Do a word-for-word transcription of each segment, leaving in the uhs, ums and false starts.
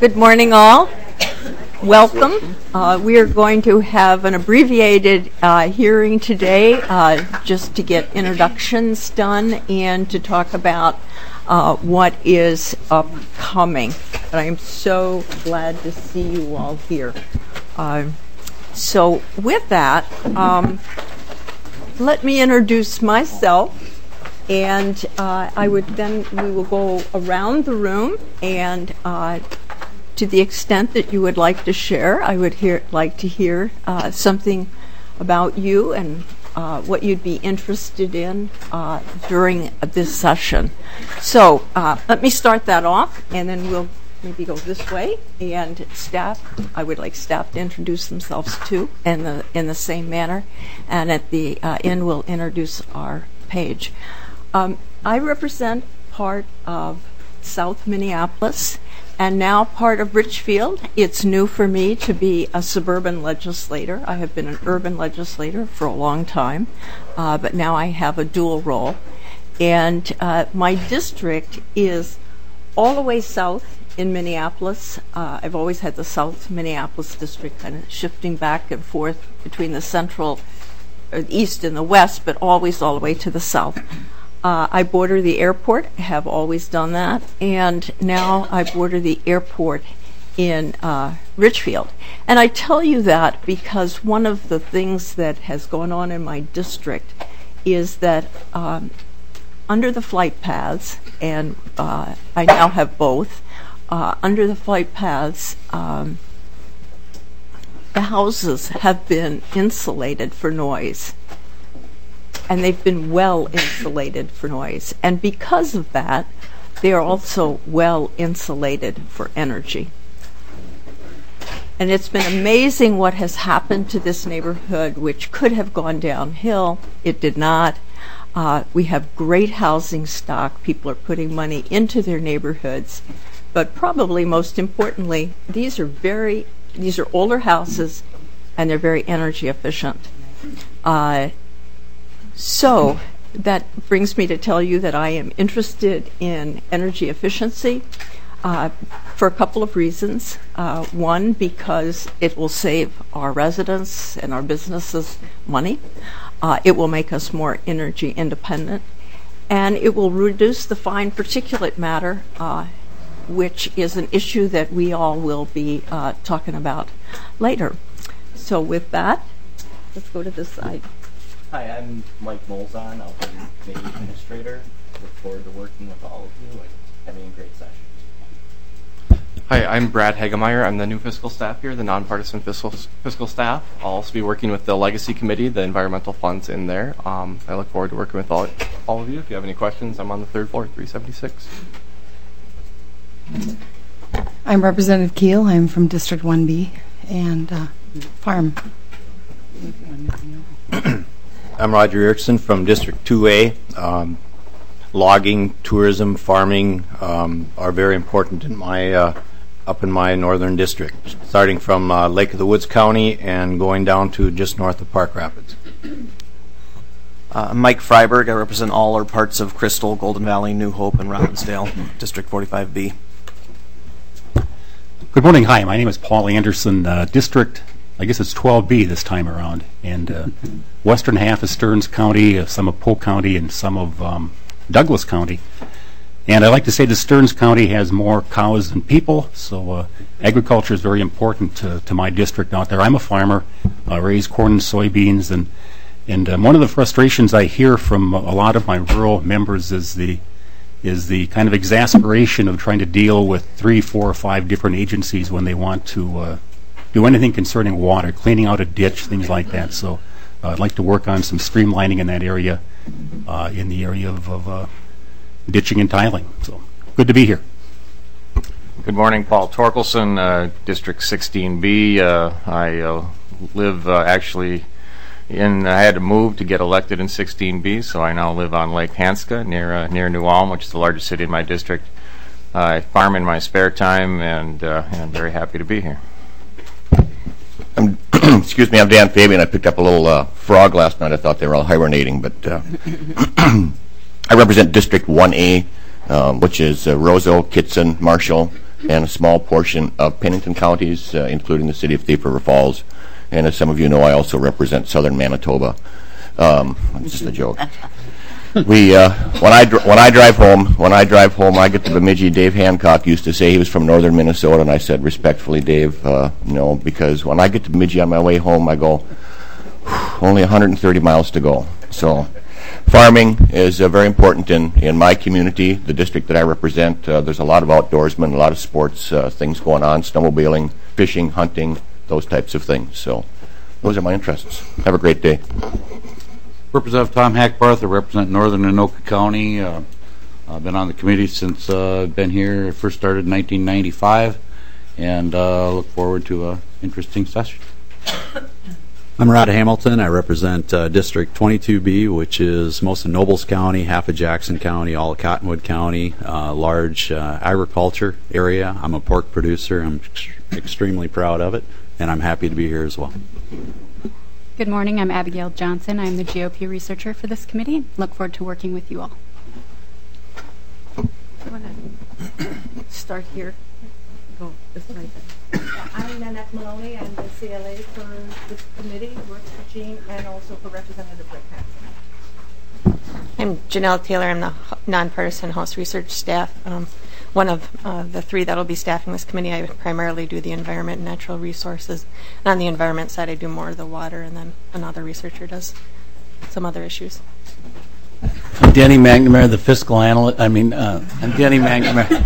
Good morning, all. Welcome. Uh, we are going to have an abbreviated uh, hearing today uh, just to get introductions done and to talk about uh, what is upcoming. But I am so glad to see you all here. Uh, so with that, um, let me introduce myself. And uh, I would then, we will go around the room, and uh, to the extent that you would like to share, I would hear, like to hear uh, something about you and uh, what you'd be interested in uh, during this session. So uh, let me start that off, and then we'll maybe go this way. And staff, I would like staff to introduce themselves too, in the in the same manner. And at the uh, end, we'll introduce our page. Um, I represent part of South Minneapolis and now part of Richfield. It's new for me to be a suburban legislator. I have been an urban legislator for a long time, uh, but now I have a dual role. And uh, my district is all the way south in Minneapolis. Uh, I've always had the South Minneapolis district kind of shifting back and forth between the central, or the east and the west, but always all the way to the south. Uh, I border the airport, have always done that, and now I border the airport in uh, Richfield. And I tell you that because one of the things that has gone on in my district is that um, under the flight paths, and uh, I now have both, uh, under the flight paths, um, the houses have been insulated for noise. And they've been well insulated for noise. And because of that, they are also well insulated for energy. And it's been amazing what has happened to this neighborhood, which could have gone downhill. It did not. Uh, we have great housing stock. People are putting money into their neighborhoods. But probably most importantly, these are very, these are older houses, and they're very energy efficient. Uh, So that brings me to tell you that I am interested in energy efficiency uh, for a couple of reasons. Uh, one, because it will save our residents and our businesses money. Uh, it will make us more energy independent. And it will reduce the fine particulate matter, uh, which is an issue that we all will be uh, talking about later. So with that, let's go to this side. Hi, I'm Mike Molzon, Alpha Committee Administrator. Look forward to working with all of you and having a great session. Hi, I'm Brad Hagemeyer. I'm the new fiscal staff here, the nonpartisan fiscal fiscal staff. I'll also be working with the Legacy Committee, the environmental funds in there. Um, I look forward to working with all, all of you. If you have any questions, I'm on the third floor, three seventy-six. I'm Representative Keel. I'm from District one B and uh, Farm. I'm Roger Erickson from District two A. Um, logging, tourism, farming um, are very important in my uh, up in my northern district, starting from uh, Lake of the Woods County and going down to just north of Park Rapids. Uh, I'm Mike Freiberg. I represent all or parts of Crystal, Golden Valley, New Hope, and Robbinsdale, District forty-five B. Good morning. Hi, my name is Paul Anderson, uh, District, I guess it's twelve B this time around, and uh, western half of Stearns County, uh, some of Polk County, and some of um, Douglas County. And I like to say that Stearns County has more cows than people, so uh, agriculture is very important to, to my district out there. I'm a farmer, I raise corn and soybeans, and and um, one of the frustrations I hear from a lot of my rural members is the is the kind of exasperation of trying to deal with three, four, or five different agencies when they want to uh, do anything concerning water, cleaning out a ditch, things like that. So uh, I'd like to work on some streamlining in that area, uh, in the area of, of uh, ditching and tiling. So good to be here. Good morning, Paul Torkelson, uh, District sixteen B. Uh, I uh, live uh, actually in, I had to move to get elected in sixteen B, so I now live on Lake Hanska near uh, near New Ulm, which is the largest city in my district. Uh, I farm in my spare time, and, uh, and I'm very happy to be here. I'm, excuse me, I'm Dan Fabian. I picked up a little uh, frog last night. I thought they were all hibernating, but uh, I represent District one A, um, which is uh, Roseau, Kitson, Marshall, and a small portion of Pennington counties, uh, including the city of Thief River Falls. And as some of you know, I also represent southern Manitoba. Um, it's just a joke. We uh, when I dr- when I drive home when I drive home I get to Bemidji. Dave Hancock used to say he was from northern Minnesota, and I said respectfully, Dave, uh, no, because when I get to Bemidji on my way home, I go only one hundred thirty miles to go. So farming is uh, very important in, in my community, the district that I represent. Uh, there's a lot of outdoorsmen, a lot of sports uh, things going on, snowmobiling, fishing, hunting, those types of things. So those are my interests. Have a great day. Representative Tom Hackbarth. I represent Northern Anoka County. Uh, I've been on the committee since uh, I've been here. I first started in nineteen ninety-five, and uh, look forward to an interesting session. I'm Rod Hamilton. I represent uh, District twenty-two B, which is most of Nobles County, half of Jackson County, all of Cottonwood County, uh, large uh, agriculture area. I'm a pork producer. I'm ex- extremely proud of it, and I'm happy to be here as well. Good morning. I'm Abigail Johnson. I'm the G O P researcher for this committee. Look forward to working with you all. I want to start here. Go this way. I'm Nanette Maloney. I'm the C L A for this committee, work for Jean, and also for Representative Rick Hansen. I'm Janelle Taylor. I'm the nonpartisan House research staff. Um, one of uh, the three that will be staffing this committee. I primarily do the environment and natural resources. And on the environment side, I do more of the water, and then another researcher does some other issues. I'm Danny McNamara, the fiscal analyst. I mean, uh, I'm Danny McNamara.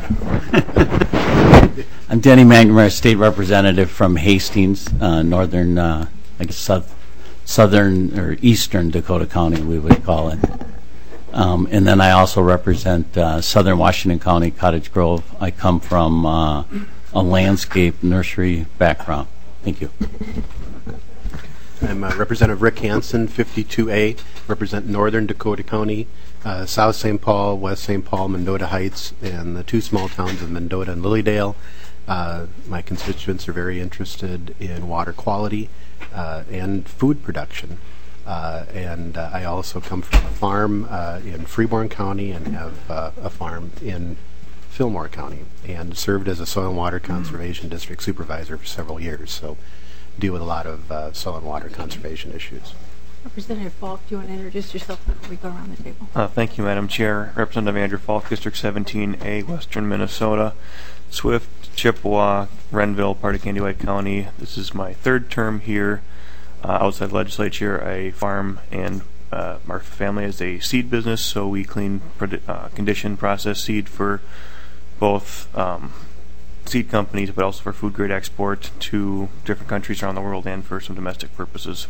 I'm Danny McNamara, state representative from Hastings, uh, northern, uh, I guess, south, southern or eastern Dakota County, we would call it. Um, and then I also represent uh, southern Washington County, Cottage Grove. I come from uh, a landscape nursery background. Thank you. I'm uh, Representative Rick Hansen, fifty-two A, represent northern Dakota County, uh, South Saint Paul, West Saint Paul, Mendota Heights, and the two small towns of Mendota and Lilydale. Uh, my constituents are very interested in water quality uh, and food production. Uh, and uh, I also come from a farm uh, in Freeborn County and have uh, a farm in Fillmore County, and served as a soil and water conservation district supervisor for several years. So deal with a lot of uh, soil and water conservation issues. Representative Falk, do you want to introduce yourself before we go around the table? Uh, thank you, Madam Chair. Representative Andrew Falk, District seventeen A, Western Minnesota, Swift, Chippewa, Renville, part of Candy White County. This is my third term here. Uh, outside legislature, I farm, and uh, our family is a seed business, so we clean, produ- uh, condition, process seed for both um, seed companies, but also for food grade export to different countries around the world and for some domestic purposes.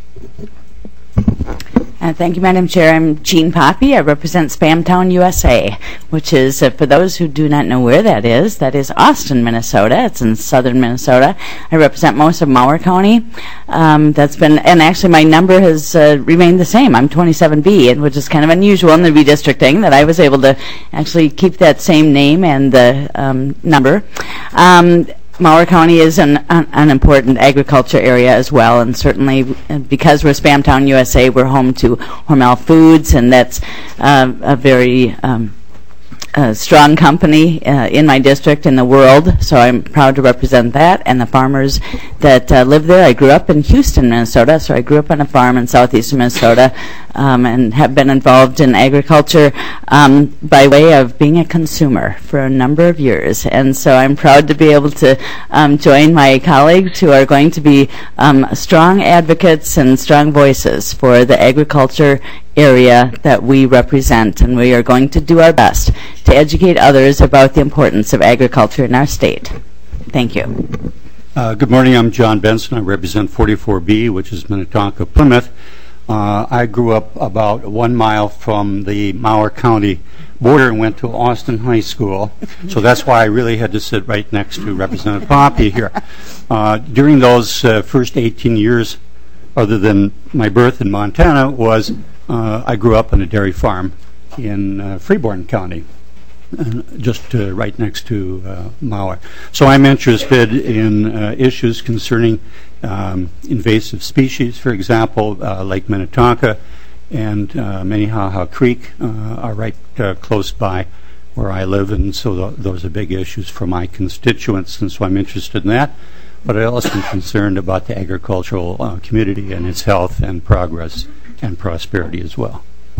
Uh, thank you, Madam Chair. I'm Jean Poppy. I represent Spamtown, U S A, which is, uh, for those who do not know where that is, that is Austin, Minnesota. It's in southern Minnesota. I represent most of Mower County. Um, that's been, and actually my number has uh, remained the same. I'm twenty-seven B, and which is kind of unusual in the redistricting, that I was able to actually keep that same name and the um, number. Um, Mower County is an, an, an important agriculture area as well, and certainly because we're Spamtown, U S A, we're home to Hormel Foods, and that's uh, a very um, uh, strong company uh, in my district, in the world, so I'm proud to represent that, and the farmers that uh, live there. I grew up in Houston, Minnesota, so I grew up on a farm in southeastern Minnesota, um, and have been involved in agriculture um, by way of being a consumer for a number of years. And so I'm proud to be able to um, join my colleagues who are going to be um, strong advocates and strong voices for the agriculture area that we represent. And we are going to do our best to educate others about the importance of agriculture in our state. Thank you. Uh, good morning. I'm John Benson. I represent forty-four B, which is Minnetonka, Plymouth. Uh, I grew up about one mile from the Mower County border and went to Austin High School. So that's why I really had to sit right next to Representative Poppy here. Uh, during those uh, first eighteen years, other than my birth in Montana, was uh, I grew up on a dairy farm in uh, Freeborn County, uh, just uh, right next to uh, Mower. So I'm interested in uh, issues concerning um, invasive species, for example, uh, Lake Minnetonka and uh, Minnehaha Creek uh, are right uh, close by. where I live, and so th- those are big issues for my constituents, and so I'm interested in that. But I also am concerned about the agricultural uh, community and its health and progress and prosperity as well.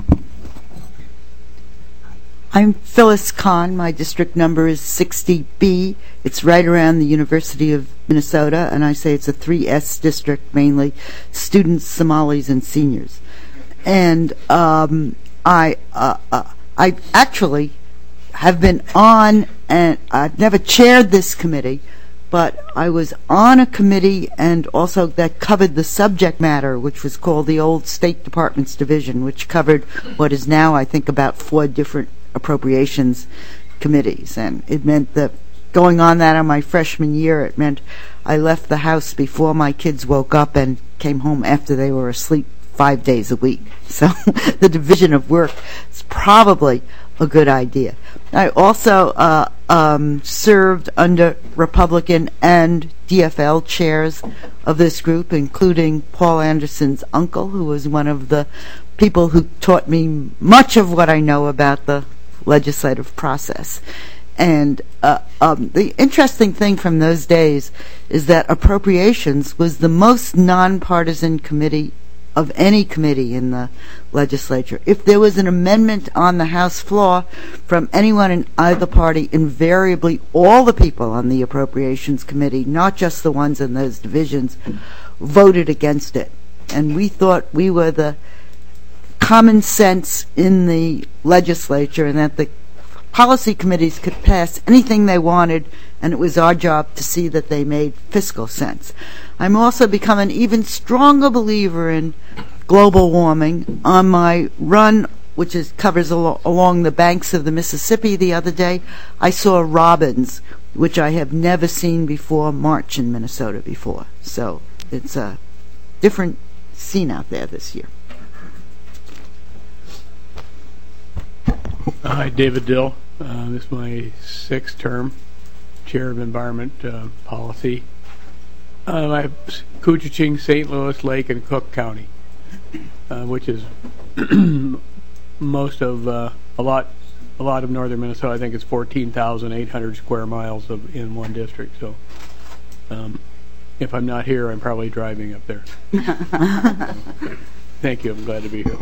I'm Phyllis Kahn. My district number is sixty B. It's right around the University of Minnesota, and I say it's a three S district, mainly students, Somalis, and seniors. And um, I, uh, uh, I actually have been on, and I've never chaired this committee, but I was on a committee and also that covered the subject matter, which was called the old State Department's Division, which covered what is now, I think, about four different appropriations committees. And it meant that going on that on my freshman year, it meant I left the house before my kids woke up and came home after they were asleep five days a week. So the division of work is probably a good idea. I also uh, um, served under Republican and D F L chairs of this group, including Paul Anderson's uncle, who was one of the people who taught me much of what I know about the legislative process. And uh, um, the interesting thing from those days is that Appropriations was the most nonpartisan committee of any committee in the legislature. If there was an amendment on the House floor from anyone in either party, invariably all the people on the Appropriations Committee, not just the ones in those divisions, voted against it. And we thought we were the common sense in the legislature, and that the policy committees could pass anything they wanted, and it was our job to see that they made fiscal sense. I'm also become an even stronger believer in global warming. On my run, which is covers al- along the banks of the Mississippi the other day, I saw robins, which I have never seen before, march in Minnesota before. So it's a different scene out there this year. Hi, David Dill. Uh, this is my sixth term, Chair of Environment uh, Policy. Uh, I have Koochiching, Saint Louis, Lake, and Cook County, uh, which is most of uh, a lot, a lot of northern Minnesota. I think it's fourteen thousand eight hundred square miles of in one district. So, um, if I'm not here, I'm probably driving up there. Thank you. I'm glad to be here.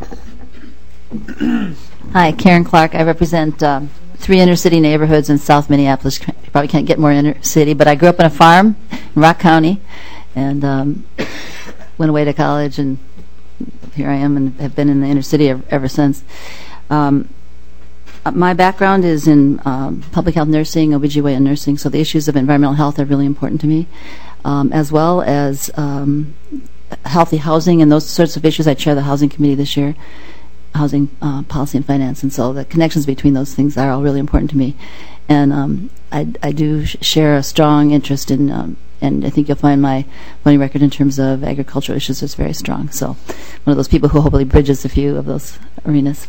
Hi, Karen Clark. I represent um, three inner city neighborhoods in South Minneapolis. You probably can't get more inner city, but I grew up on a farm in Rock County and um, went away to college, and here I am and have been in the inner city ever, ever since. Um, my background is in um, public health nursing, O B G Y N nursing, so the issues of environmental health are really important to me, um, as well as um, healthy housing and those sorts of issues. I chair the housing committee this year. Housing uh, policy and finance, and so the connections between those things are all really important to me. And um, I, I do sh- share a strong interest in, um, and I think you'll find my voting record in terms of agricultural issues is very strong. So one of those people who hopefully bridges a few of those arenas.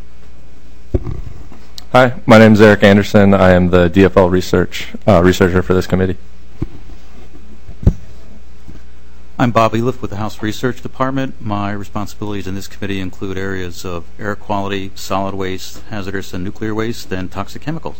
Hi, my name is Eric Anderson. I am the D F L research uh, researcher for this committee. I'm Bob Eliff with the House Research Department. My responsibilities in this committee include areas of air quality, solid waste, hazardous and nuclear waste, and toxic chemicals.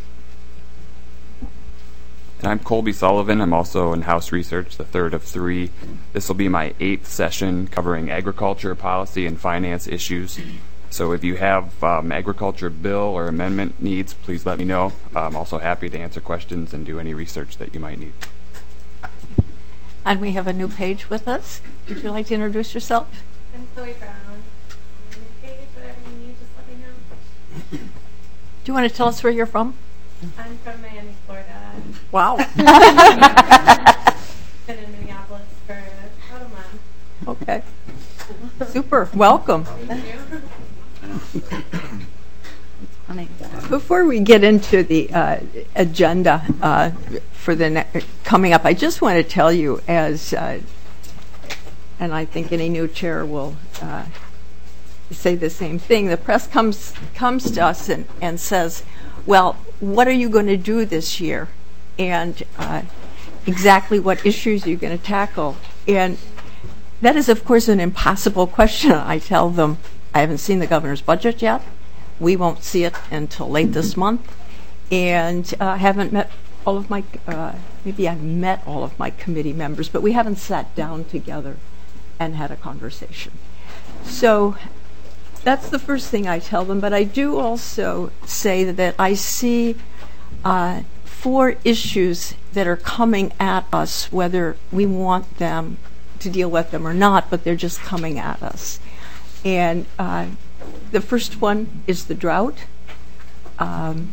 And I'm Colby Sullivan. I'm also in House Research, the third of three. This will be my eighth session covering agriculture policy and finance issues. So if you have um, agriculture bill or amendment needs, please let me know. I'm also happy to answer questions and do any research that you might need. And we have a new page with us. Would you like to introduce yourself? I'm Chloe Brown. New page, whatever you need, just let me know. Do you want to tell us where you're from? I'm from Miami, Florida. Wow. Been in Minneapolis for about a month. Okay. Super. Welcome. Thank you. Before we get into the uh, agenda uh, for the ne- coming up, I just want to tell you, as uh, and I think any new chair will uh, say the same thing. The press comes comes to us and, and says, "Well, what are you going to do this year, and uh, exactly what issues are you going to tackle?" And that is, of course, an impossible question. I tell them, I haven't seen the governor's budget yet. we won't see it until late this month, and I uh, haven't met all of my, uh, maybe I've met all of my committee members, but we haven't sat down together and had a conversation. So that's the first thing I tell them, but I do also say that I see uh, four issues that are coming at us, whether we want them to deal with them or not, but they're just coming at us. And uh, the first one is the drought. Um,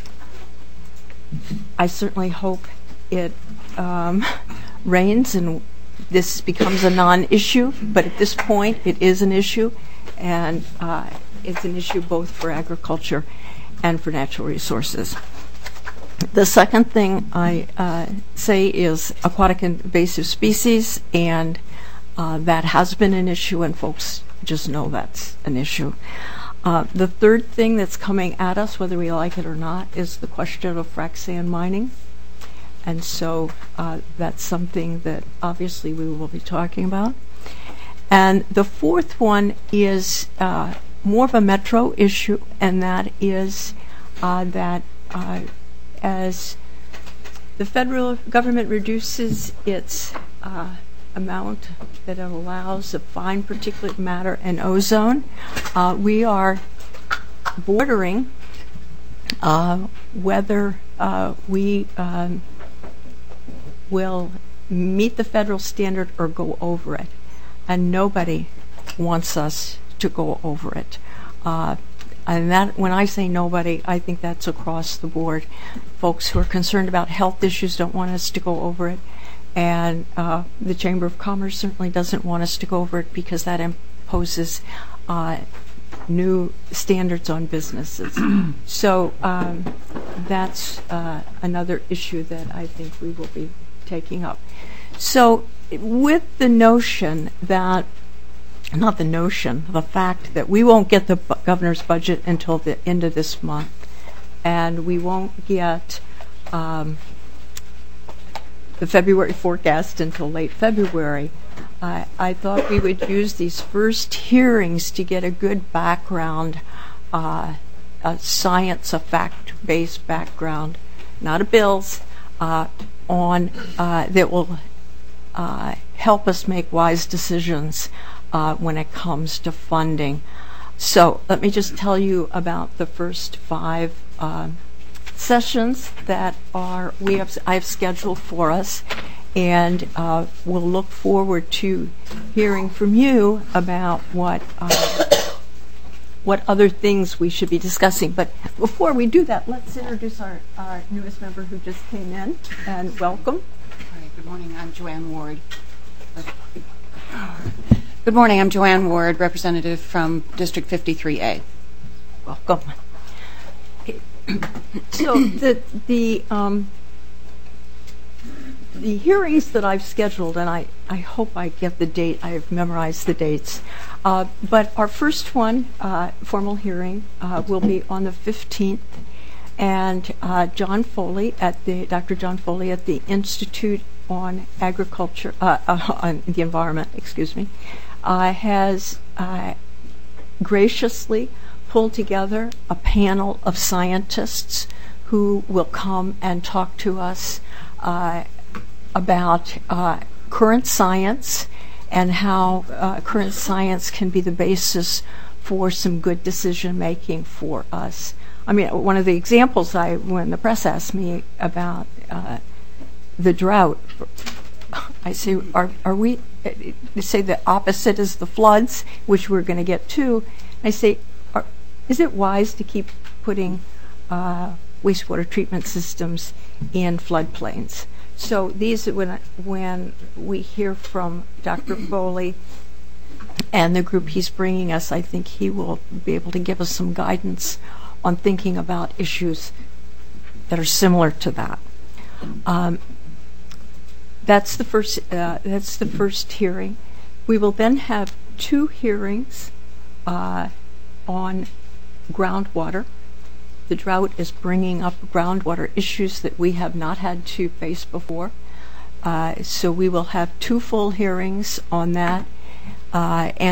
I certainly hope it um, rains and this becomes a non-issue, but at this point it is an issue, and uh, it's an issue both for agriculture and for natural resources. The second thing I uh, say is aquatic invasive species, and uh, that has been an issue, and folks just know that's an issue. Uh, the third thing that's coming at us, whether we like it or not, is the question of frac sand mining. And so uh, that's something that obviously we will be talking about. And the fourth one is uh, more of a metro issue, and that is uh, that uh, as the federal government reduces its uh, amount that it allows of fine particulate matter and ozone, uh, we are bordering uh, whether uh, we um, will meet the federal standard or go over it. And nobody wants us to go over it. Uh, and that, when I say nobody, I think that's across the board. Folks who are concerned about health issues don't want us to go over it. And uh, the Chamber of Commerce certainly doesn't want us to go over it because that imposes uh, new standards on businesses. So um, that's uh, another issue that I think we will be taking up. So with the notion that, not the notion, the fact that we won't get the bu- governor's budget until the end of this month, and we won't get um, the February forecast until late February, I, I thought we would use these first hearings to get a good background, uh, a science, a fact-based background, not a bills, uh, on uh, that will uh, help us make wise decisions uh, when it comes to funding. So let me just tell you about the first five uh, sessions that are we have I have scheduled for us, and uh, we'll look forward to hearing from you about what uh, what other things we should be discussing. But before we do that, let's introduce our, our newest member who just came in, and welcome. Hi, good morning. I'm Joanne Ward. Good morning. I'm Joanne Ward, representative from District fifty-three A. Welcome. So the the um, the hearings that I've scheduled, and I, I hope I get the date. I've memorized the dates. Uh, but our first one, uh, formal hearing, uh, will be on the fifteenth, and uh, John Foley at the Doctor John Foley at the Institute on Agriculture, uh, uh, on the Environment, excuse me, uh, has uh, graciously pulled together a panel of scientists who will come and talk to us uh, about uh, current science and how uh, current science can be the basis for some good decision making for us. I mean, one of the examples I, when the press asked me about uh, the drought, I say, are, are we, they say the opposite is the floods, which we're going to get to. I say, are, is it wise to keep putting uh, wastewater treatment systems in floodplains? So these, when when we hear from Doctor Foley and the group he's bringing us, I think he will be able to give us some guidance on thinking about issues that are similar to that. Um, that's the first. Uh, that's the first hearing. We will then have two hearings uh, on groundwater. The drought is bringing up groundwater issues that we have not had to face before. Uh, so we will have two full hearings on that. Uh, and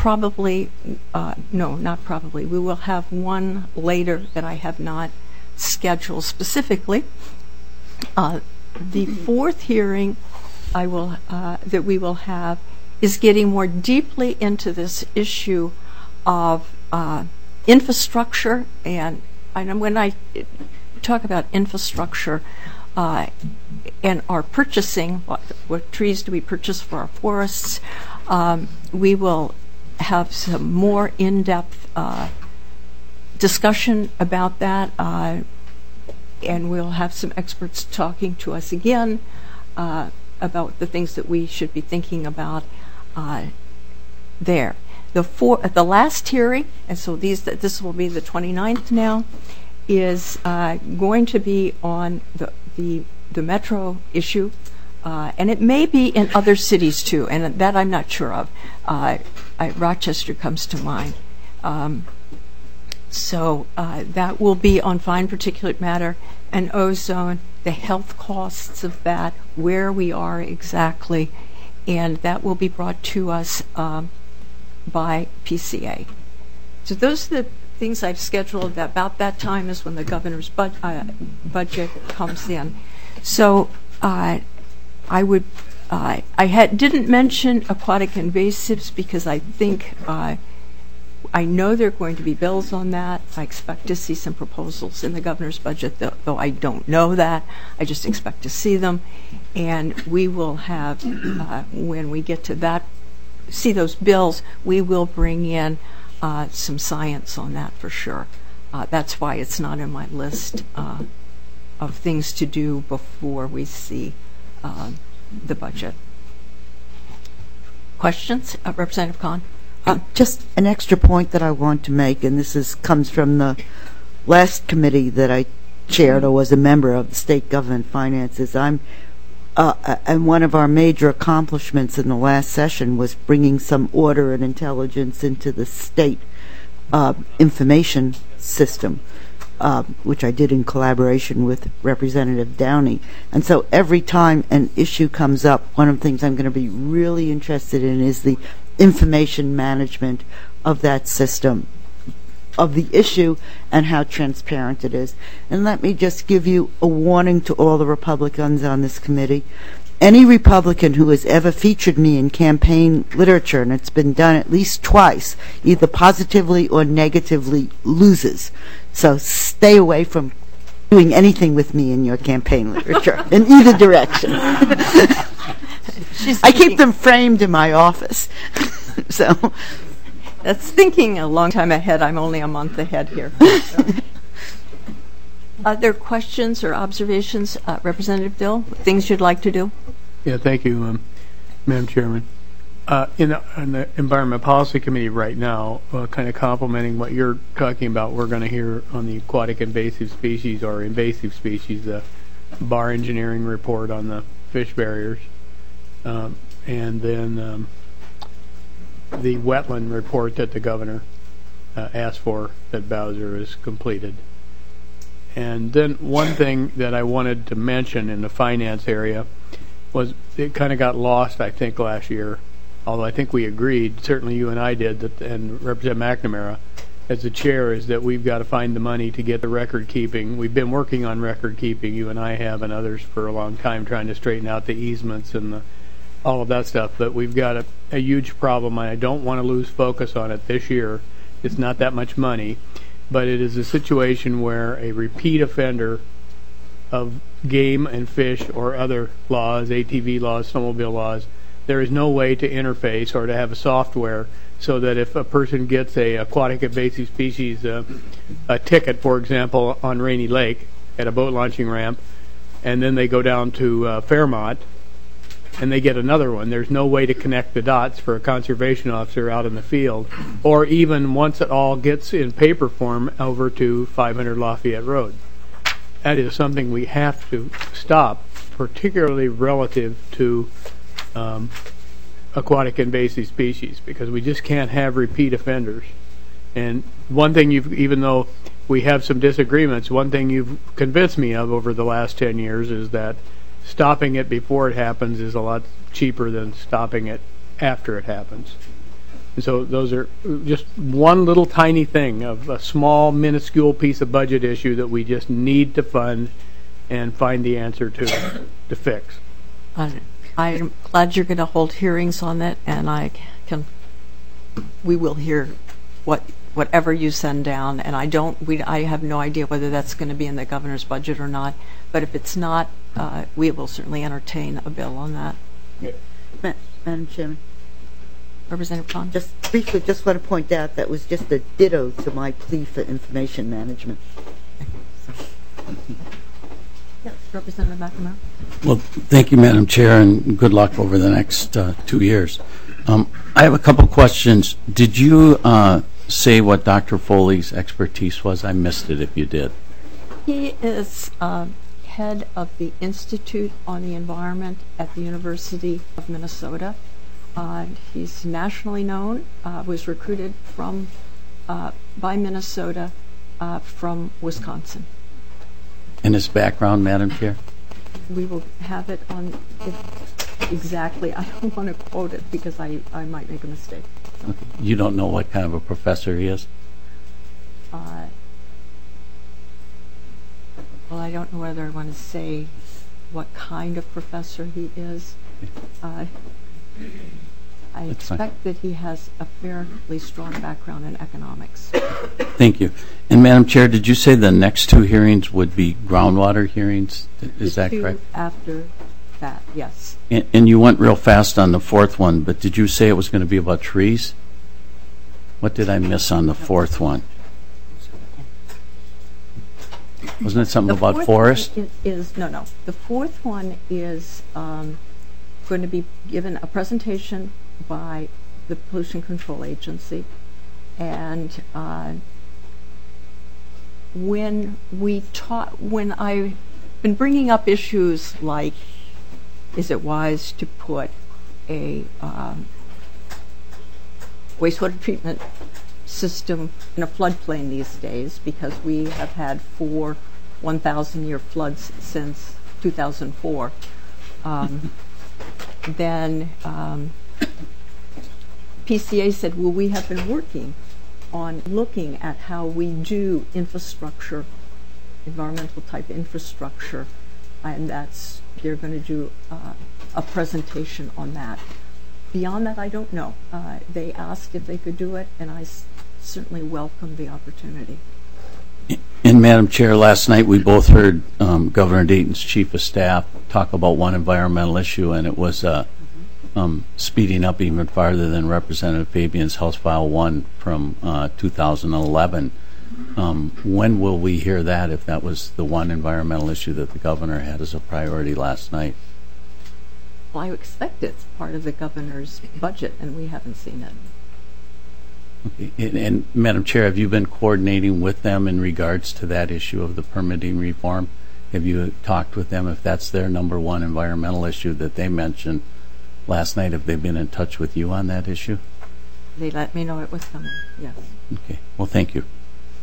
probably, uh, no, not probably, we will have one later that I have not scheduled specifically. Uh, the fourth hearing I will uh, that we will have is getting more deeply into this issue of uh, infrastructure, and, and when I talk about infrastructure uh, and our purchasing, what, what trees do we purchase for our forests, um, we will have some more in-depth uh, discussion about that, uh, and we'll have some experts talking to us again uh, about the things that we should be thinking about uh, there. The four, the last hearing, and so these this will be the twenty-ninth now, is uh, going to be on the the, the metro issue, uh, and it may be in other cities too, and that I'm not sure of. Uh, I, Rochester comes to mind. Um, so uh, that will be on fine particulate matter and ozone, the health costs of that, where we are exactly, and that will be brought to us um, by P C A. So those are the things I've scheduled. About that time is when the governor's bud- uh, budget comes in. So uh, I would, uh, I had, didn't mention aquatic invasives because I think, uh, I know there are going to be bills on that. I expect to see some proposals in the governor's budget, though, though I don't know that. I just expect to see them. And we will have, uh, when we get to that, see those bills, we will bring in uh, some science on that for sure. Uh, that's why it's not in my list uh, of things to do before we see uh, the budget. Questions? Uh, Representative Kahn? Uh, just an extra point that I want to make, and this is comes from the last committee that I chaired or was a member of, the State Government Finances. I'm, uh, and one of our major accomplishments in the last session was bringing some order and intelligence into the state uh, information system, uh, which I did in collaboration with Representative Downey. And so every time an issue comes up, one of the things I'm going to be really interested in is the information management of that system, of the issue, and how transparent it is. And let me just give you a warning to all the Republicans on this committee. Any Republican who has ever featured me in campaign literature, and it's been done at least twice, either positively or negatively, loses. So stay away from doing anything with me in your campaign literature, in either direction. I keep them framed in my office. So that's thinking a long time ahead. I'm only a month ahead here. Other questions or observations, uh, Representative Dill? Things you'd like to do? Yeah, thank you, um, Madam Chairman. Uh, in, the, in the Environment Policy Committee right now, uh, kind of complementing what you're talking about, we're going to hear on the aquatic invasive species or invasive species, the Bar Engineering report on the fish barriers. Um, and then um, the wetland report that the governor uh, asked for that Bowser has completed. And then one thing that I wanted to mention in the finance area was it kind of got lost, I think, last year, although I think we agreed, certainly you and I did, that, and Representative McNamara, as the chair, is that we've got to find the money to get the record keeping. We've been working on record keeping, you and I have, and others, for a long time, trying to straighten out the easements and the all of that stuff, but we've got a, a huge problem, and I don't want to lose focus on it this year. It's not that much money, but it is a situation where a repeat offender of game and fish or other laws, A T V laws, snowmobile laws, there is no way to interface or to have a software so that if a person gets a aquatic invasive species uh, a ticket, for example, on Rainy Lake at a boat launching ramp, and then they go down to uh, Fairmont, and they get another one. There's no way to connect the dots for a conservation officer out in the field, or even once it all gets in paper form over to five hundred Lafayette Road. That is something we have to stop, particularly relative to um, aquatic invasive species, because we just can't have repeat offenders. And one thing you've, even though we have some disagreements, one thing you've convinced me of over the last ten years is that stopping it before it happens is a lot cheaper than stopping it after it happens. And so those are just one little tiny thing of a small, minuscule piece of budget issue that we just need to fund and find the answer to to fix. I, I'm glad you're going to hold hearings on that, and I can. We will hear what whatever you send down, and I don't. We I have no idea whether that's going to be in the governor's budget or not. But if it's not, uh, we will certainly entertain a bill on that. Yeah. Ma- Madam Chairman. Representative Khan? Just briefly, just want to point out that was just a ditto to my plea for information management. Yes, Representative McNamara. Well, thank you, Madam Chair, and good luck over the next uh, two years. Um, I have a couple questions. Did you uh, say what Doctor Foley's expertise was? I missed it if you did. He is uh, head of the Institute on the Environment at the University of Minnesota. Uh, he's nationally known, uh, was recruited from uh, by Minnesota uh, from Wisconsin. And his background, Madam Chair? We will have it on it exactly. I don't want to quote it because I, I might make a mistake. So. Okay. You don't know what kind of a professor he is? Uh, well, I don't know whether I want to say what kind of professor he is. Uh, I That's expect fine. that he has a fairly strong background in economics. Thank you. And Madam Chair, did you say the next two hearings would be groundwater hearings? Is The that two correct? After that, yes. And, and you went real fast on the fourth one, but did you say it was going to be about trees? What did I miss on the fourth one? Wasn't it something The about fourth forest? one Is, no, no. The fourth one is um, going to be given a presentation by the Pollution Control Agency. And uh, when we taught, when I've been bringing up issues like, is it wise to put a um, wastewater treatment system in a floodplain these days, because we have had four one thousand year floods since two thousand four, um, then um, P C A said, well, we have been working on looking at how we do infrastructure, environmental type infrastructure, and that's, they're going to do uh, a presentation on that. Beyond that, I don't know. Uh, they asked if they could do it, and I s- certainly welcome the opportunity. And Madam Chair, last night we both heard um, Governor Dayton's Chief of Staff talk about one environmental issue, and it was uh, um, speeding up even farther than Representative Fabian's House File one from uh, two thousand eleven. Um, when will we hear that, if that was the one environmental issue that the governor had as a priority last night? Well, I expect it's part of the governor's budget, and we haven't seen it. Okay. And, and Madam Chair, have you been coordinating with them in regards to that issue of the permitting reform? Have you talked with them if that's their number one environmental issue that they mentioned last night? Have they been in touch with you on that issue? They let me know it was coming, yes. Okay. Well, thank you.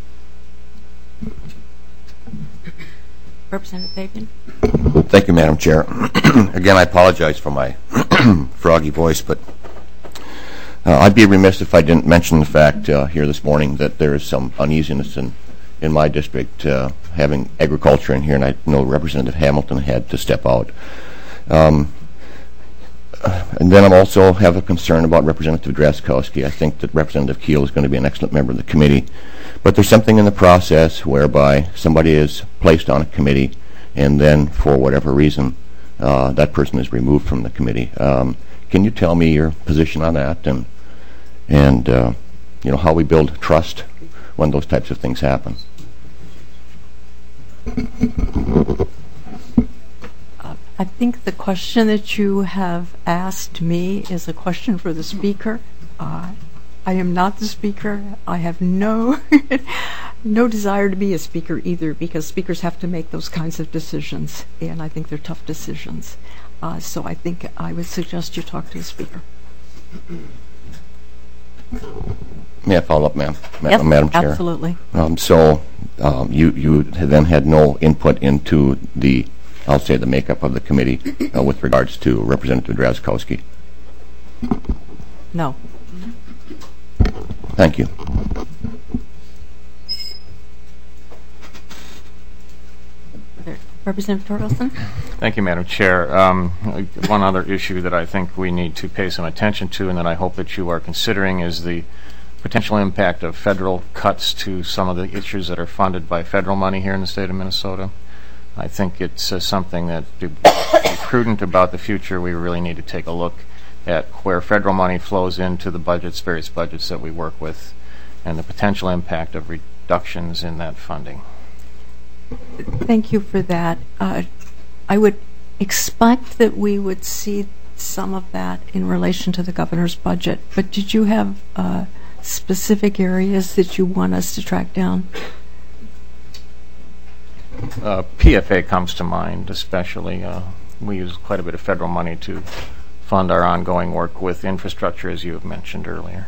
Representative Fabian? Thank you, Madam Chair. Again, I apologize for my froggy voice, but uh, I'd be remiss if I didn't mention the fact uh, here this morning that there is some uneasiness in, in my district uh, having agriculture in here, and I know Representative Hamilton had to step out. Um, and then I also have a concern about Representative Drazkowski. I think that Representative Keel is going to be an excellent member of the committee, but there's something in the process whereby somebody is placed on a committee and then for whatever reason uh, that person is removed from the committee. Um, can you tell me your position on that, and and uh, you know, how we build trust when those types of things happen? Uh, I think the question that you have asked me is a question for the speaker. Uh, I am not the speaker. I have no no desire to be a speaker either, because speakers have to make those kinds of decisions, and I think they're tough decisions. Uh, so I think I would suggest you talk to the speaker. May I follow up, ma'am? Ma- Yep, Madam Chair? absolutely. Um, so um, you, you had then had no input into the, I'll say, the makeup of the committee uh, with regards to Representative Drazkowski? No. Thank you. Representative Torkelson? Thank you, Madam Chair. Um, one other issue that I think we need to pay some attention to and that I hope that you are considering is the potential impact of federal cuts to some of the issues that are funded by federal money here in the state of Minnesota. I think it's uh, something that, to be prudent about the future, we really need to take a look at where federal money flows into the budgets, various budgets that we work with, and the potential impact of reductions in that funding. Thank you for that. Uh, I would expect that we would see some of that in relation to the governor's budget, but did you have uh, specific areas that you want us to track down? Uh, P F A comes to mind, especially. Uh, we use quite a bit of federal money to fund our ongoing work with infrastructure, as you have mentioned earlier.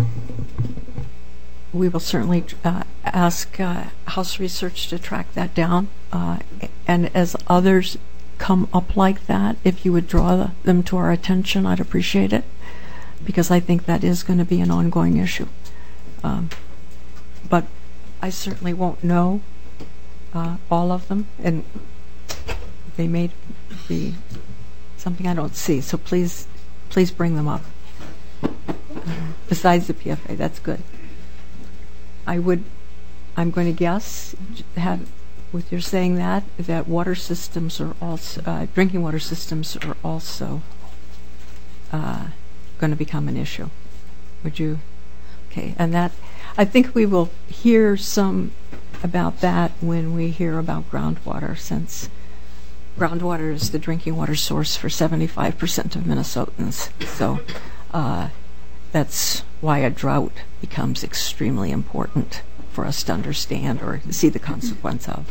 We will certainly uh, ask uh, House Research to track that down. Uh, and as others come up like that, if you would draw the, them to our attention, I'd appreciate it, because I think that is going to be an ongoing issue. Um, but I certainly won't know uh, all of them, and they may be something I don't see. So please, please bring them up. Uh, besides the P F A, that's good. I would, I'm going to guess, have, with your saying that, that water systems are also, uh, drinking water systems are also uh, going to become an issue. Would you? Okay, and that, I think we will hear some about that when we hear about groundwater, since groundwater is the drinking water source for seventy-five percent of Minnesotans. So uh, that's why a drought becomes extremely important for us to understand or see the consequence of.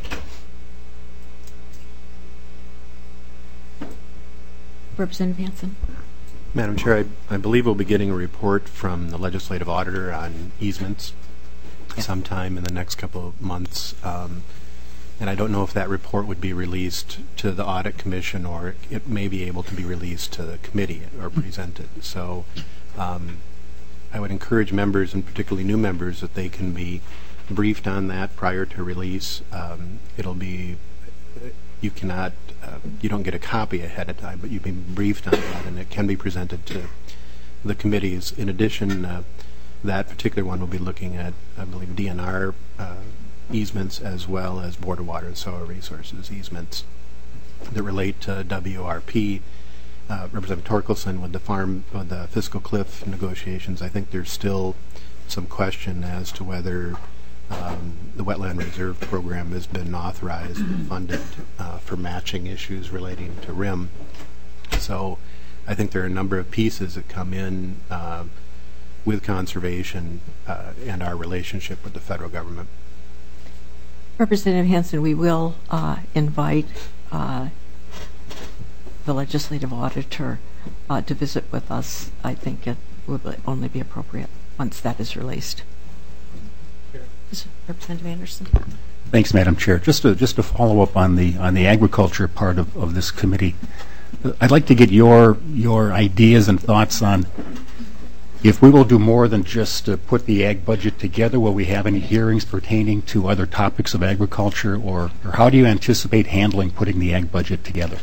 Representative Hansen. Madam Chair, I, I believe we'll be getting a report from the legislative auditor on easements yeah. sometime in the next couple of months. Um, and I don't know if that report would be released to the Audit Commission, or it may be able to be released to the committee or presented. So um, I would encourage members, and particularly new members, that they can be briefed on that prior to release. Um, it'll be, you cannot, uh, you don't get a copy ahead of time, but you've been briefed on that, and it can be presented to the committees. In addition, uh, that particular one will be looking at, I believe, D N R uh, easements, as well as Board of Water and Soil Resources easements that relate to W R P. Uh, Representative Torkelson, with the farm, with the fiscal cliff negotiations, I think there's still some question as to whether um, the Wetland Reserve Program has been authorized and funded uh, for matching issues relating to R I M. So I think there are a number of pieces that come in uh, with conservation uh, and our relationship with the federal government. Representative Hansen, we will uh, invite uh, the legislative auditor uh, to visit with us. I think it will only be appropriate once that is released. Sure. Representative Anderson. Thanks, Madam Chair. Just to just to follow up on the on the agriculture part of, of this committee, I'd like to get your your ideas and thoughts on if we will do more than just uh, put the ag budget together. Will we have any hearings pertaining to other topics of agriculture, or, or how do you anticipate handling putting the ag budget together?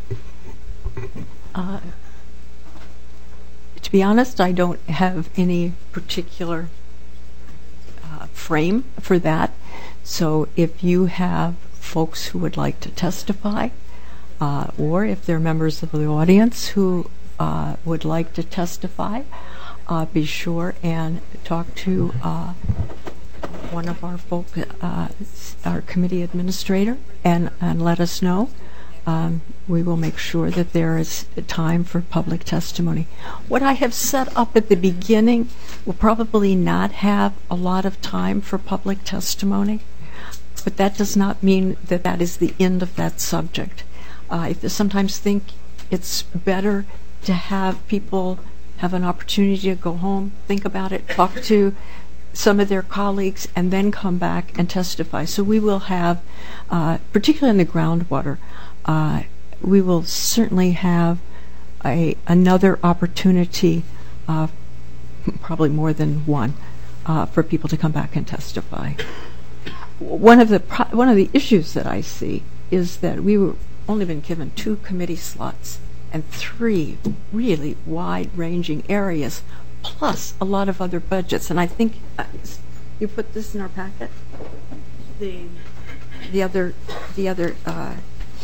Uh, to be honest, I don't have any particular uh, frame for that. So if you have folks who would like to testify, uh, or if there are members of the audience who uh, would like to testify, uh, be sure and talk to uh, one of our folk, uh, our committee administrator, and, and let us know. Um, we will make sure that there is time for public testimony. What I have set up at the beginning will probably not have a lot of time for public testimony, but that does not mean that that is the end of that subject. I sometimes think it's better to have people have an opportunity to go home, think about it, talk to some of their colleagues, and then come back and testify. So we will have, uh, particularly in the groundwater, Uh, we will certainly have a another opportunity, uh, probably more than one, uh, for people to come back and testify. One of the pro- one of the issues that I see is that we were only been given two committee slots and three really wide-ranging areas, plus a lot of other budgets. And I think uh, you put this in our packet. The the other the other. Uh,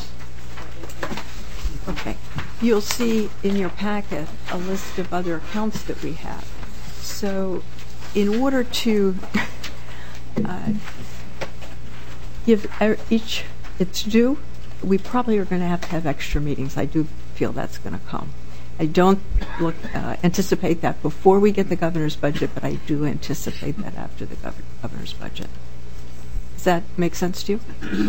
okay, you'll see in your packet a list of other accounts that we have. So, in order to uh, give each its due, we probably are going to have to have extra meetings. I do feel that's going to come. I don't look uh, anticipate that before we get the governor's budget, but I do anticipate that after the gov- governor's budget. Does that make sense to you?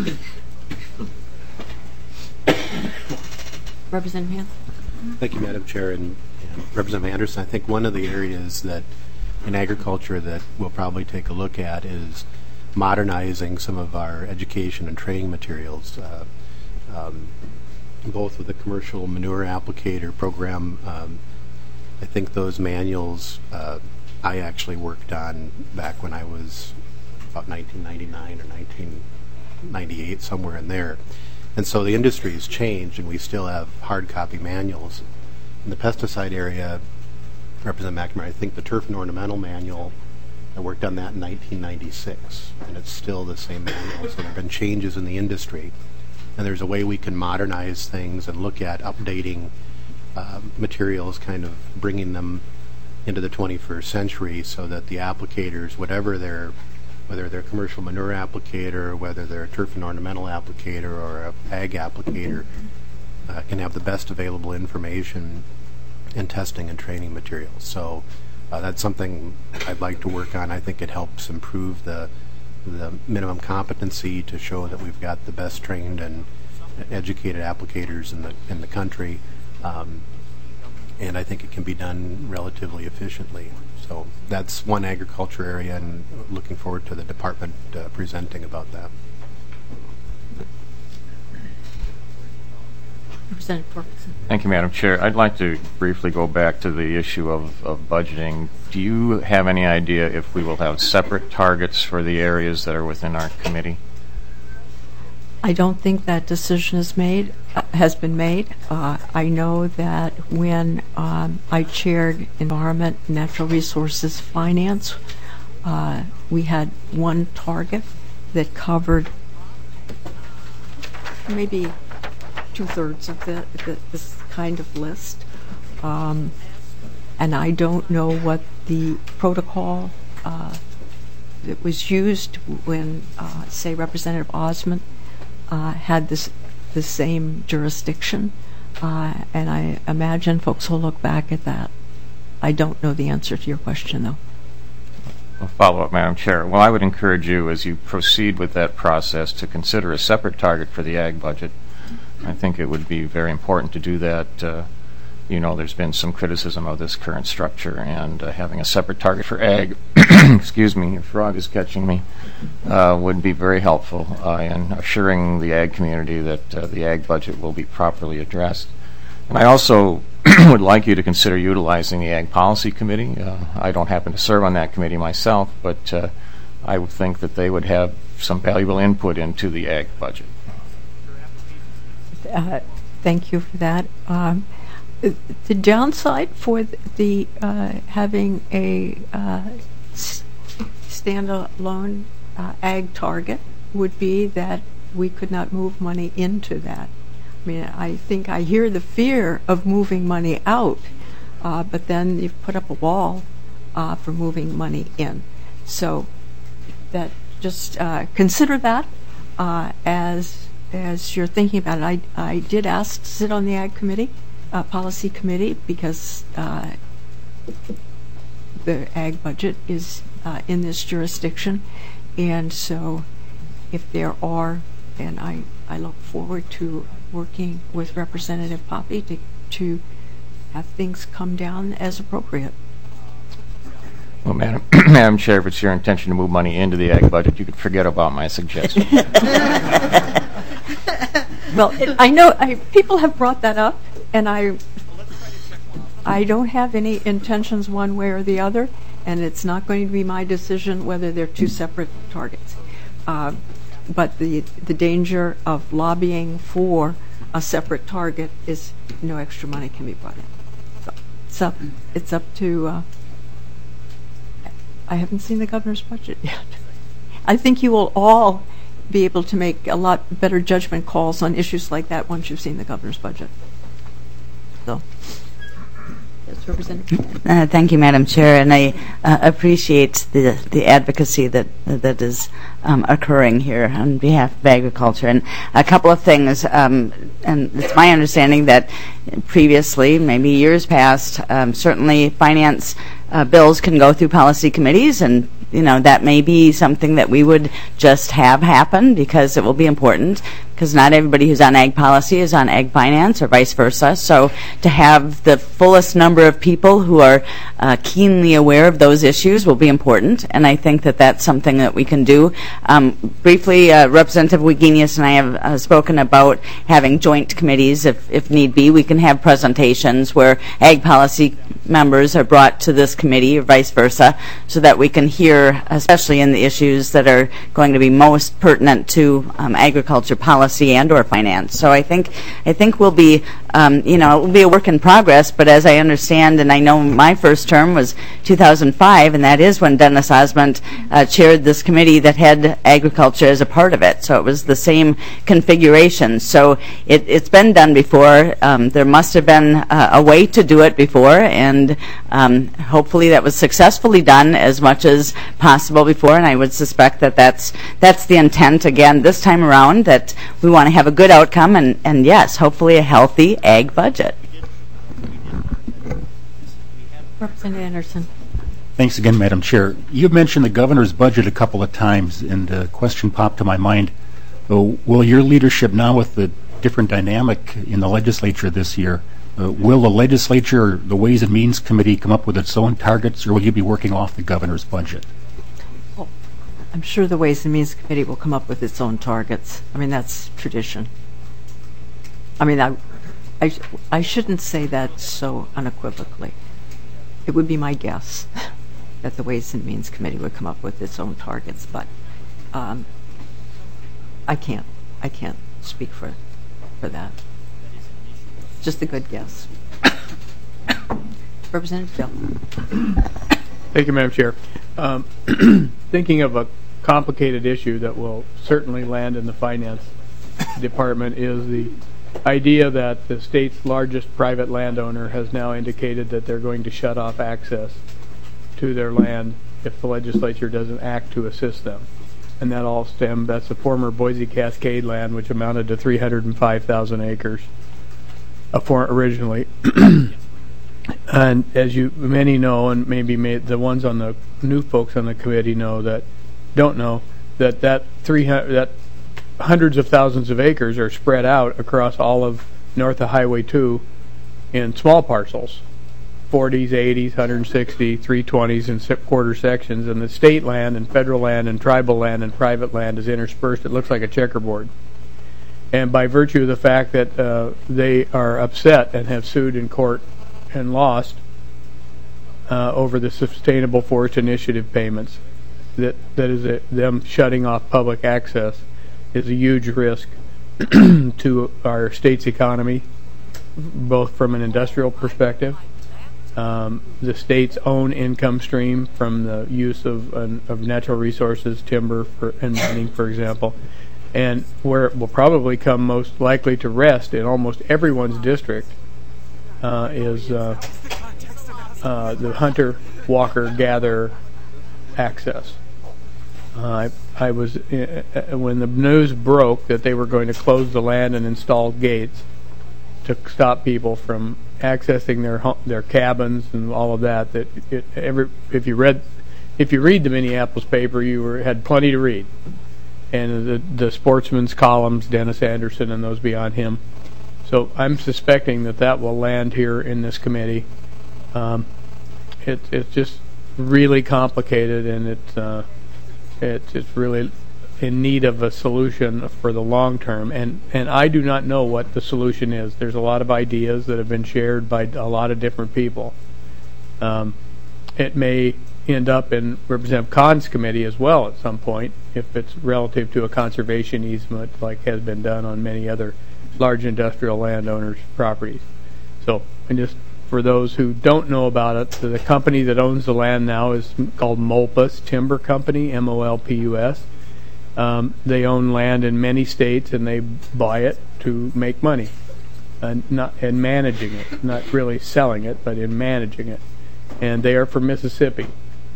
Representative Hanson? Thank you, Madam Chair. And, and Representative Anderson, I think one of the areas that in agriculture that we'll probably take a look at is modernizing some of our education and training materials, uh, um, both with the commercial manure applicator program. Um, I think those manuals uh, I actually worked on back when I was about nineteen ninety-nine or nineteen ninety-eight, somewhere in there. And so the industry has changed, and we still have hard copy manuals. In the pesticide area, Representative McNamara, I think the turf and ornamental manual, I worked on that in nineteen ninety-six, and it's still the same manual. So there have been changes in the industry, and there's a way we can modernize things and look at updating uh, materials, kind of bringing them into the twenty-first century so that the applicators, whatever their, whether they're a commercial manure applicator, whether they're a turf and ornamental applicator or a ag applicator, uh, can have the best available information in testing and training materials. So uh, that's something I'd like to work on. I think it helps improve the the minimum competency to show that we've got the best trained and educated applicators in the in the country, um, and I think it can be done relatively efficiently. So that's one agriculture area, and looking forward to the department uh, presenting about that. Representative Torkelson. Thank you, Madam Chair. I'd like to briefly go back to the issue of, of budgeting. Do you have any idea if we will have separate targets for the areas that are within our committee? I don't think that decision is made, uh, has been made. Uh, I know that when um, I chaired Environment, Natural Resources, Finance, uh, we had one target that covered maybe two-thirds of the, the, this kind of list. Um, and I don't know what the protocol uh, that was used when, uh, say, Representative Osmond uh, had this the same jurisdiction. Uh, and I imagine folks will look back at that. I don't know the answer to your question, though. A follow-up, Madam Chair. Well, I would encourage you, as you proceed with that process, to consider a separate target for the ag budget. I think it would be very important to do that. Uh, you know, there's been some criticism of this current structure, and uh, having a separate target for ag, excuse me, your frog is catching me, uh, would be very helpful uh, in assuring the ag community that uh, the ag budget will be properly addressed. And I also would like you to consider utilizing the Ag Policy Committee. Uh, I don't happen to serve on that committee myself, but uh, I would think that they would have some valuable input into the ag budget. Uh, thank you for that. Um, the downside for the uh, having a uh, standalone uh, ag target would be that we could not move money into that. I mean, I think I hear the fear of moving money out, uh, but then you've put up a wall uh, for moving money in. So that just uh, consider that uh, as as you're thinking about it. I, I did ask to sit on the Ag Committee, uh, Policy Committee, because uh, the ag budget is uh, in this jurisdiction. And so if there are, and I, I look forward to working with Representative Poppe to, to have things come down as appropriate. Well, Madam, Madam Chair, if it's your intention to move money into the ag budget, you could forget about my suggestion. Well, it, I know I, people have brought that up, and I I don't have any intentions one way or the other. and it's not going to be my decision whether they're two separate targets. Uh, but the the danger of lobbying for a separate target is no extra money can be brought in. So it's up, it's up to, uh, I haven't seen the governor's budget yet. I think you will all be able to make a lot better judgment calls on issues like that once you've seen the governor's budget. So. Yes, Representative. Uh, thank you, Madam Chair, and I uh, appreciate the the advocacy that that is um, occurring here on behalf of agriculture. And a couple of things, um, and it's my understanding that previously, maybe years past, um, certainly finance uh, bills can go through policy committees, and you know, that may be something that we would just have happen because it will be important, because not everybody who's on ag policy is on ag finance or vice versa. So to have the fullest number of people who are uh, keenly aware of those issues will be important, and I think that that's something that we can do. Um, briefly, uh, Representative Wigenius and I have uh, spoken about having joint committees if, if need be. We can have presentations where ag policy members are brought to this committee or vice versa, so that we can hear, especially in the issues that are going to be most pertinent to um, agriculture policy and or finance. So I think I think we'll be, um, you know, it will be a work in progress, but as I understand, and I know my first term was two thousand five, and that is when Dennis Osmond uh, chaired this committee that had agriculture as a part of it. So it was the same configuration. So it, it's been done before. Um, there must have been uh, a way to do it before, and um, hopefully that was successfully done as much as possible before, and I would suspect that that's, that's the intent again this time around, that we want to have a good outcome and, and yes, hopefully a healthy ag budget. Representative Anderson. Thanks again, Madam Chair. You've mentioned the governor's budget a couple of times, and a question popped to my mind. Uh, will your leadership now, with the different dynamic in the legislature this year, uh, will the legislature, the Ways and Means Committee, come up with its own targets, or will you be working off the governor's budget? Well, I'm sure the Ways and Means Committee will come up with its own targets. I mean, that's tradition. I mean, I, I, I shouldn't say that so unequivocally. It would be my guess that the Ways and Means Committee would come up with its own targets, but um, I can't. I can't speak for for that. Just a good guess. Representative Phil. Thank you, Madam Chair. Um, thinking of a complicated issue that will certainly land in the Finance Department is the idea that the state's largest private landowner has now indicated that they're going to shut off access to their land if the legislature doesn't act to assist them. And that all stemmed, that's the former Boise Cascade land, which amounted to three hundred five thousand acres uh, for originally. And as you many know, and maybe may, the ones on the new folks on the committee know that don't know that that three hundred that hundreds of thousands of acres are spread out across all of north of Highway two in small parcels, forties, eighties, one sixty, three twenties, and quarter sections, and the state land and federal land and tribal land and private land is interspersed. It looks like a checkerboard. And by virtue of the fact that uh, they are upset and have sued in court and lost uh, over the Sustainable Forest Initiative payments, that that is a, them shutting off public access is a huge risk to our state's economy, both from an industrial perspective, um, the state's own income stream from the use of, uh, of natural resources, timber for, and mining, for example, and where it will probably come most likely to rest in almost everyone's district uh, is uh, uh, the hunter, walker, gatherer access. Uh, I, I was uh, when the news broke that they were going to close the land and install gates to stop people from accessing their their cabins and all of that. That it, every if you read if you read the Minneapolis paper, you were, had plenty to read, and the the Sportsman's columns, Dennis Anderson and those beyond him. So I'm suspecting that that will land here in this committee. Um, it, it's just really complicated, and it's uh, it, it's really in need of a solution for the long term. And, and I do not know what the solution is. There's a lot of ideas that have been shared by a lot of different people. Um, it may end up in Representative Kahn's committee as well at some point, if it's relative to a conservation easement like has been done on many other large industrial landowners' properties. So, and just for those who don't know about it, the company that owns the land now is called Molpus Timber Company, M O L P U S. Um, they own land in many states, and they buy it to make money, and not and managing it, not really selling it, but in managing it. And they are from Mississippi.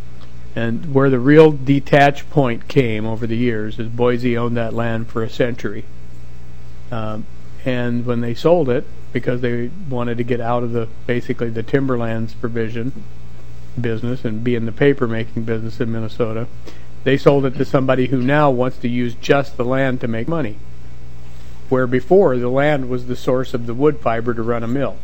And where the real detach point came over the years is Boise owned that land for a century. Um, and when they sold it, because they wanted to get out of the basically the timberlands provision business and be in the paper making business in Minnesota, they sold it to somebody who now wants to use just the land to make money, where before the land was the source of the wood fiber to run a mill.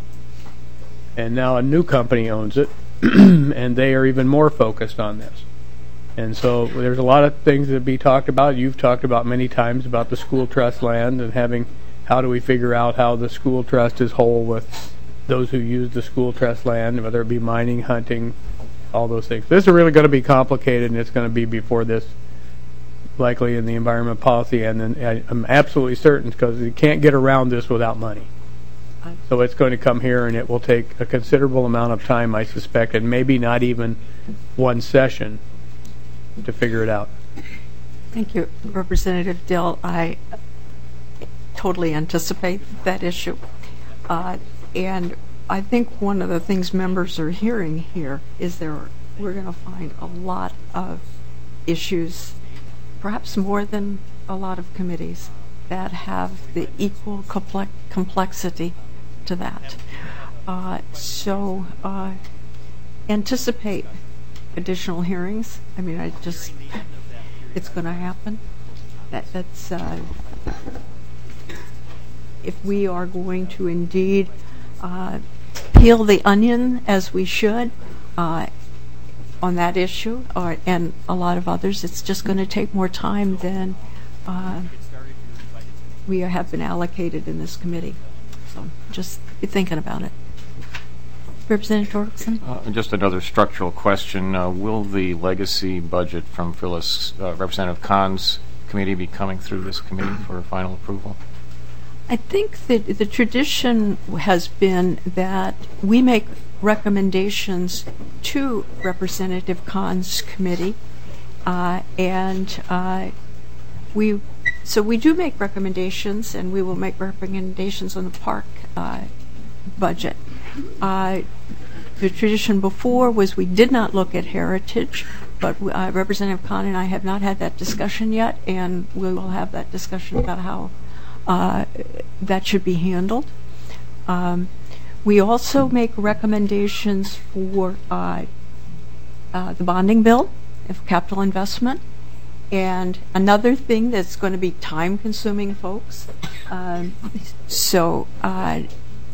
And now a new company owns it, and they are even more focused on this. And so there's a lot of things that be talked about. You've talked about many times about the school trust land and having, how do we figure out how the school trust is whole with those who use the school trust land, whether it be mining, hunting, all those things. This is really going to be complicated, and it's going to be before this, likely in the environment policy, and then I'm absolutely certain, because you can't get around this without money. So it's going to come here, and it will take a considerable amount of time, I suspect, and maybe not even one session to figure it out. Thank you, Representative Dill. I totally anticipate that issue. Uh, and I think one of the things members are hearing here is there we're going to find a lot of issues, perhaps more than a lot of committees, that have the equal complex complexity to that. Uh, so uh, anticipate additional hearings. I mean, I just, it's going to happen. That, that's, uh, if we are going to indeed uh, peel the onion as we should uh, on that issue, or, and a lot of others, it's just going to take more time than uh, we have been allocated in this committee. So just be thinking about it. Representative Torkelson? Uh, just another structural question. Uh, will the legacy budget from Phyllis, uh, Representative Kahn's committee be coming through this committee for final approval? I think that the tradition has been that we make recommendations to Representative Kahn's committee, uh, and uh, we so we do make recommendations, and we will make recommendations on the park uh, budget. Uh, the tradition before was we did not look at heritage, but uh, Representative Kahn and I have not had that discussion yet, and we will have that discussion about how uh, that should be handled. Um, we also make recommendations for uh, uh, the bonding bill of capital investment. And another thing that's going to be time-consuming, folks. Um, so, uh,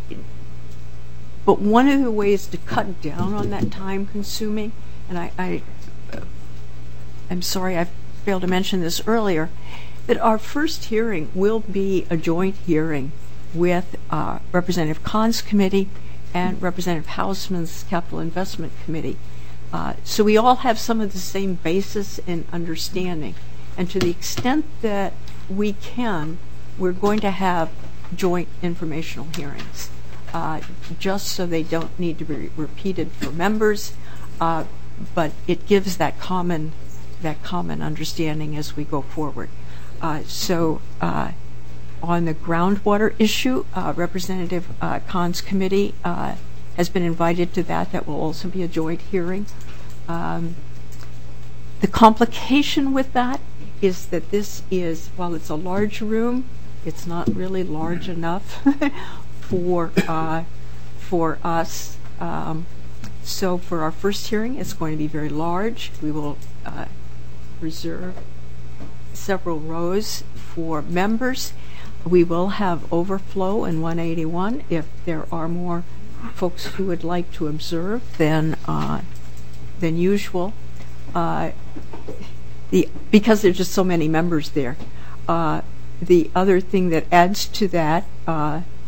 but one of the ways to cut down on that time-consuming, and I, I, uh, I'm sorry I failed to mention this earlier, that our first hearing will be a joint hearing with uh, Representative Kahn's committee and Representative Hausman's Capital Investment Committee. Uh, so we all have some of the same basis and understanding. And to the extent that we can, we're going to have joint informational hearings, uh, just so they don't need to be repeated for members, uh, but it gives that common, that common understanding as we go forward. Uh, so uh, on the groundwater issue, uh, Representative uh, Kahn's committee uh, has been invited to that. That will also be a joint hearing. Um, the complication with that is that this is, while it's a large room, it's not really large enough for uh, for us. Um, so for our first hearing, it's going to be very large. We will uh, reserve several rows for members. We will have overflow in one eighty-one if there are more folks who would like to observe than uh, than usual. Uh, the because there's just so many members there. Uh, the other thing that adds to that uh,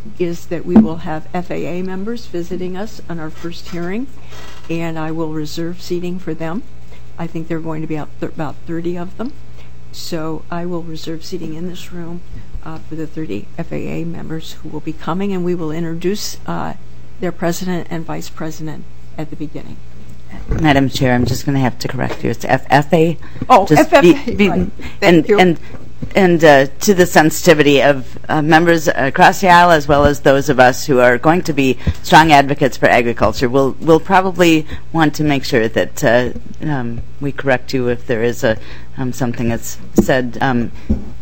is that we will have F A A members visiting us on our first hearing, and I will reserve seating for them. I think there are going to be about thirty of them. So I will reserve seating in this room uh, for the thirty F A A members who will be coming, and we will introduce uh, their president and vice president at the beginning. Madam Chair, I'm just going to have to correct you. It's F F A. Oh, just F F A, be, be, right. And, and, and uh, to the sensitivity of uh, members across the aisle, as well as those of us who are going to be strong advocates for agriculture, we'll, we'll probably want to make sure that uh, um, we correct you if there is a um, something that's said um,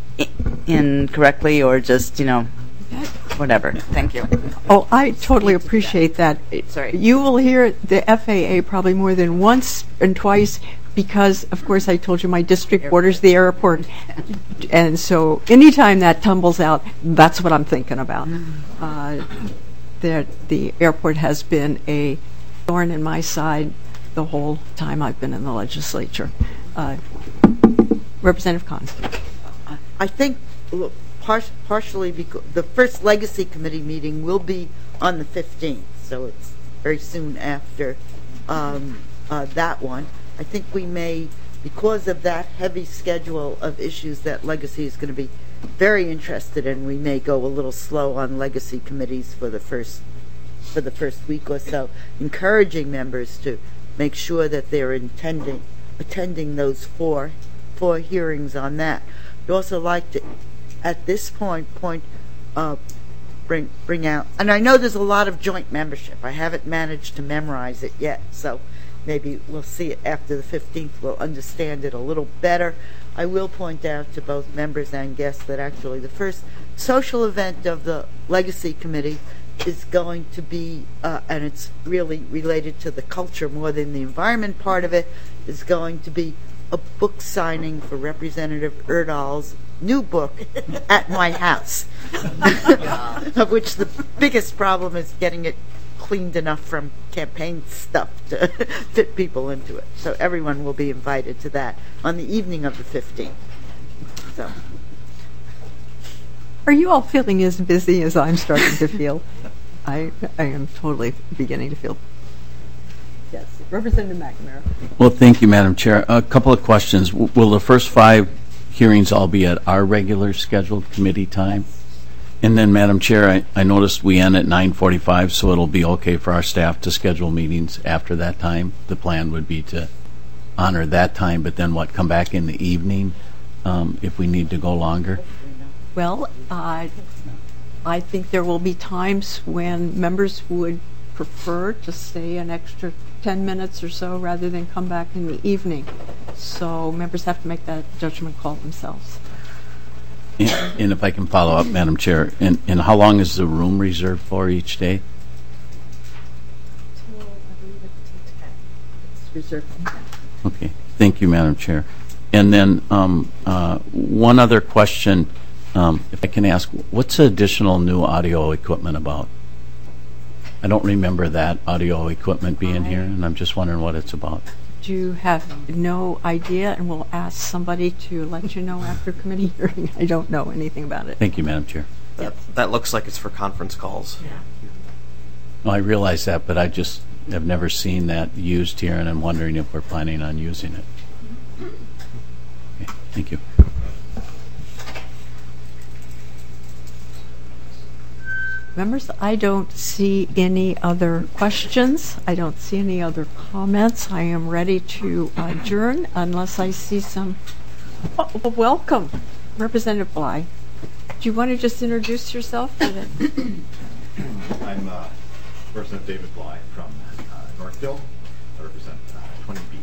incorrectly or just, you know, whatever. Thank you. Oh, I totally appreciate that. Sorry. You will hear the F A A probably more than once and twice because, of course, I told you my district airport. borders the airport. And so anytime that tumbles out, that's what I'm thinking about. Mm-hmm. Uh, the, the airport has been a thorn in my side the whole time I've been in the legislature. Uh, Representative Kahn. I think look, par- partially because the first Legacy Committee meeting will be on the fifteenth, so it's very soon after um, uh, that one. I think we may, because of that heavy schedule of issues that Legacy is going to be very interested in, we may go a little slow on Legacy committees for the first for the first week or so, encouraging members to make sure that they're intending attending those four four hearings on that. I'd also like to, at this point, point uh, bring bring out, and I know there's a lot of joint membership. I haven't managed to memorize it yet, so maybe we'll see it after the fifteenth. We'll understand it a little better. I will point out to both members and guests that actually the first social event of the Legacy Committee is going to be, uh, and it's really related to the culture more than the environment part of it, is going to be a book signing for Representative Erdahl's new book at my house, of which the biggest problem is getting it cleaned enough from campaign stuff to fit people into it. So everyone will be invited to that on the evening of the fifteenth. So, are you all feeling as busy as I'm starting to feel? I I am totally beginning to feel. Yes, Representative McNamara. Well, thank you, Madam Chair. A couple of questions. W- will the first five hearings all be at our regular scheduled committee time? And then, Madam Chair, I, I noticed we end at nine forty-five, so it'll be okay for our staff to schedule meetings after that time. The plan would be to honor that time, but then what, come back in the evening um, if we need to go longer? Well, uh, I think there will be times when members would prefer to stay an extra ten minutes or so rather than come back in the evening. So members have to make that judgment call themselves. And, and if I can follow up, Madam Chair, and, and how long is the room reserved for each day? It's reserved. Okay, thank you, Madam Chair. And then um, uh, one other question, um, if I can ask, what's the additional new audio equipment about? I don't remember that audio equipment being here, and I'm just wondering what it's about. Do you have no idea, and we'll ask somebody to let you know after committee hearing? I don't know anything about it. Thank you, Madam Chair. That, that looks like it's for conference calls. Yeah. Well, I realize that, but I just have never seen that used here, and I'm wondering if we're planning on using it. Okay, thank you. Members, I don't see any other questions. I don't see any other comments. I am ready to adjourn unless I see some. Oh, welcome, Representative Bly. Do you want to just introduce yourself? I'm uh, Representative David Bly from uh, Northville. I represent uh, twenty B.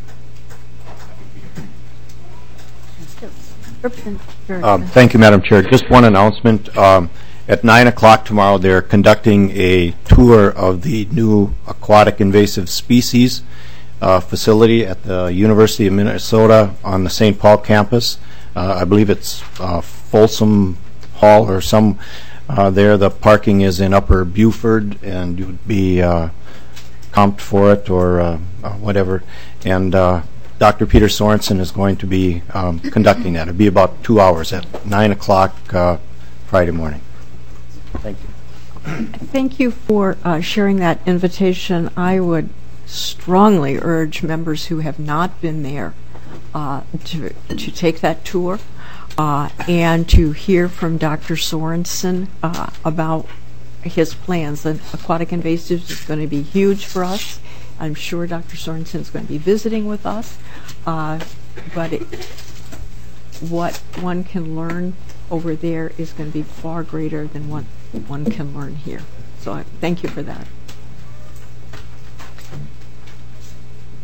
Um, thank you, Madam Chair. Just one announcement. Um, At nine o'clock tomorrow, they're conducting a tour of the new aquatic invasive species uh, facility at the University of Minnesota on the Saint Paul campus. Uh, I believe it's uh, Folsom Hall or some uh, there. The parking is in Upper Buford, and you would be uh, comped for it or uh, uh, whatever. And uh, Doctor Peter Sorensen is going to be um, conducting that. It'll be about two hours at nine o'clock uh, Friday morning. Thank you. Thank you for uh, sharing that invitation. I would strongly urge members who have not been there uh, to, to take that tour uh, and to hear from Doctor Sorensen uh, about his plans. The aquatic invasives is going to be huge for us. I'm sure Doctor Sorensen is going to be visiting with us, uh, but it, what one can learn over there is going to be far greater than what one can learn here. So I thank you for that.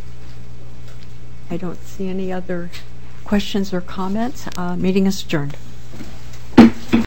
I don't see any other questions or comments. Uh, meeting is adjourned.